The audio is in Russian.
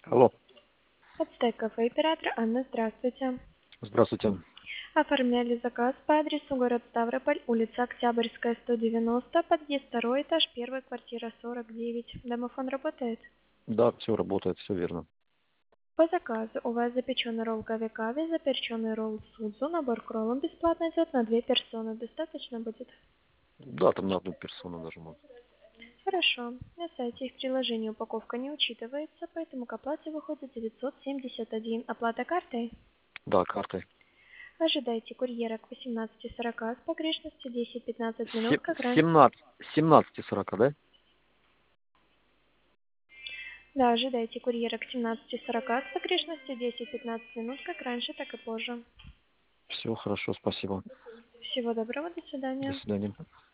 Алло, Подстай кафе оператор Анна, здравствуйте. здравствуйте. Оформляли заказ по адресу город Ставрополь, улица Октябрьская, 190, подъезд 2 этаж, 1 квартира 49. Домофон работает? Да, все работает, все верно. По заказу у вас запеченный ролл говякави, заперченный ролл судзу, набор к роллам бесплатно идет на 2 персоны. Достаточно будет? Да, там на одну персону даже можно. Хорошо. На сайте их приложения упаковка не учитывается, поэтому к оплате выходит 971. Оплата картой? Да, картой. Ожидайте курьера к 18:40 с погрешностью 10-15 минут, Се- как раньше. 17, 17:40, да? Да, ожидайте курьера к 17:40 с погрешностью 10-15 минут, как раньше, так и позже. Все хорошо, спасибо. Всего доброго, до До свидания. свидания.